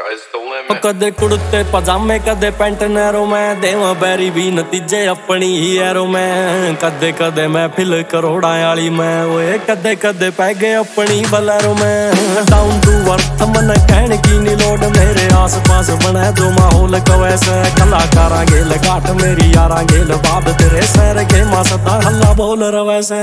कदे कुड़ते पजामे कदे पैंट नैरो मैं देवा बैरी भी नतीजे अपनी ही एरो मैं कदे कदे मैं फिल करोड़ा आली मैं ओए कदे कदे पै गए अपनी बलैरो मैं डाउन टू अर्थ मन कहने की नी लोड मेरे आस पास बने जो माहौल कवैसे कलाकारा गेल घाट मेरी यारा गेल बाप तेरे सैर के मासता हल्ला बोल रवैसे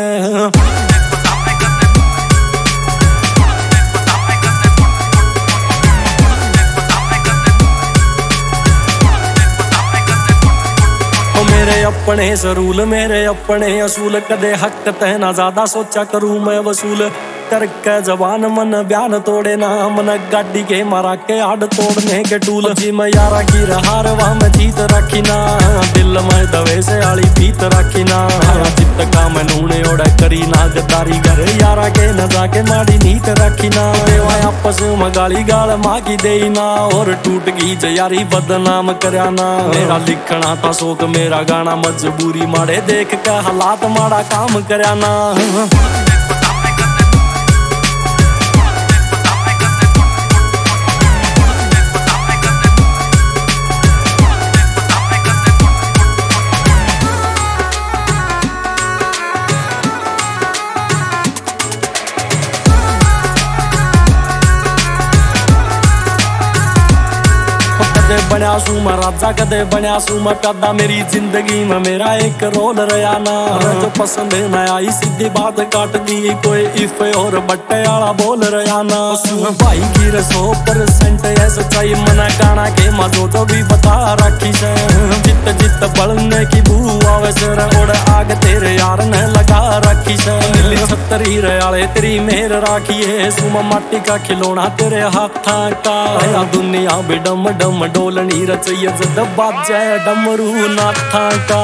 मेरे अपने सरूल मेरे अपने असूल कदे हक तय ना ज्यादा सोचा करूं मैं वसूल करके जवान मन बयान तोड़े ना मन गाड़ी के मारा के आड़ तोड़ने के टूल जी मैं यारा की रहार वहां में जीत रखी ना दिल में दवे से आली पीत रखी ना जित का मैं नूने ओढ़े करी ना गद्दारी घर यारा के न जाके माड़ी नीत रखी ना देवा आपस में गाली गाल माँ की दे ना और टूट गई यारी बदनाम करया ना मेरा लिखना था शौक मेरा गाना मजबूरी माड़े देख के हालात माड़ा काम करया ना कदे बनया सू मैं राजा कदे बनया सू मैं पैदा मेरी जिंदगी में मेरा एक रोल रहा ना जो पसंद न आई सीधी बात काट दी कोई इफ और बट्टे आला बोल रहा ना भाई की 100% है सच्चाई मना गाना के मजो जो भी बता रखी से जित जित बढ़ने की बू आवे सर ओढ़ आग तेरे यार ने लगा रखी से नीली छतरी रयाले तेरी मेहर राखी है सुमा माटी का खिलौना तेरे हाथा का दुनिया भी डम डम डोलनी रचैया जद बाजे डमरू नाथा का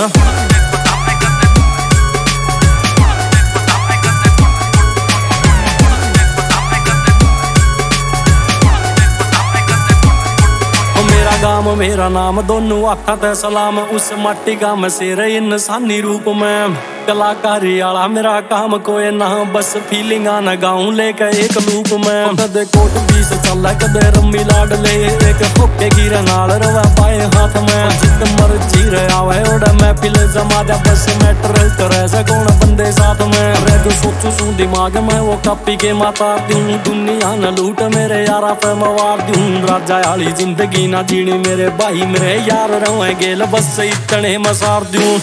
गाम मेरा नाम दोनों आखा ते सलाम उस माटी का मैं शेर इंसानी रूप में कलाकारी आला मेरा काम कोई ना बस फीलिंग न गाऊं लेके एक लूप में कदे कोट पीस चल कदे रम्मी लाड ले एक होके गिर नाल रवा पाए हाथ में जित मर्जी रे आवे ओड़ा मैं फिल जमा जा बस मैटर करे से कौन बंदे साथ में रे जो सोचू सू दिमाग में वो कापी के माता दूं दुनिया न लूट मेरे यारा पे मवार दूं राजा आली जिंदगी ना जीनी मेरे भाई मेरे यार रहे गेल बस इतने मसार दूं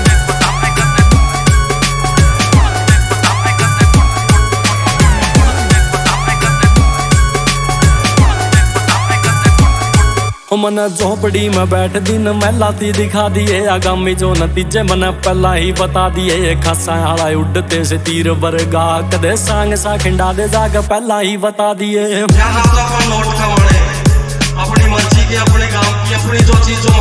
मन झोपड़ी में बैठ दिन महलाती दिखा दिए आगामी जो नतीजे मन पहला ही बता दिए खासा आला उड़ते से तीर बरगा कदे सांग सा खिंडा दे जाग पहला ही बता दिए अपनी मर्जी की अपने गांव की अपनी जो चीज जो